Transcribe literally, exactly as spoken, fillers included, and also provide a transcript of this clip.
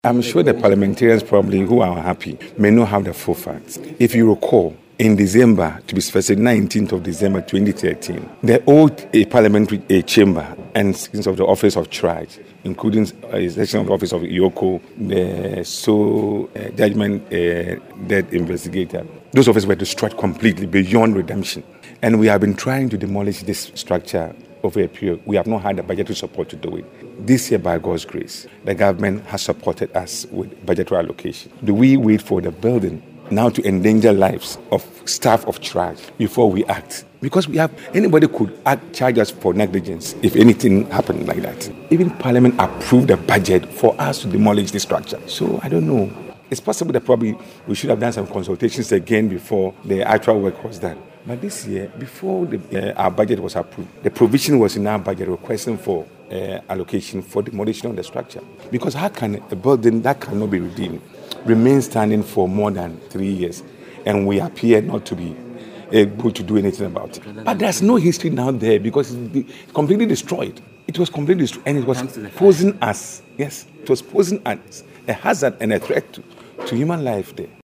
I'm sure the parliamentarians probably who are happy may not have the full facts. If you recall, in December, to be specific, nineteenth of December twenty thirteen, the old a parliamentary a chamber and sections of the office of charge, including a section of the office of Yoko, the sole uh, judgment uh, dead investigator, those offices were destroyed completely beyond redemption. And we have been trying to demolish this structure over a period. We have not had the budgetary support to do it. This year, by God's grace, the government has supported us with budgetary allocation. Do we wait for the building now to endanger lives of staff of charge before we act? Because we have anybody could act, charge us for negligence if anything happened like that. Even Parliament approved the budget for us to demolish this structure. So I don't know. It's possible that probably we should have done some consultations again before the actual work was done. But this year, before the, uh, our budget was approved, the provision was in our budget requesting for uh, allocation for demolition of the structure. Because how can a building that cannot be redeemed remain standing for more than three years and we appear not to be able to do anything about it? But there's no history now there because it's completely destroyed. It was completely destroyed and it was posing as, yes, it was posing as a hazard and a threat to, to human life there.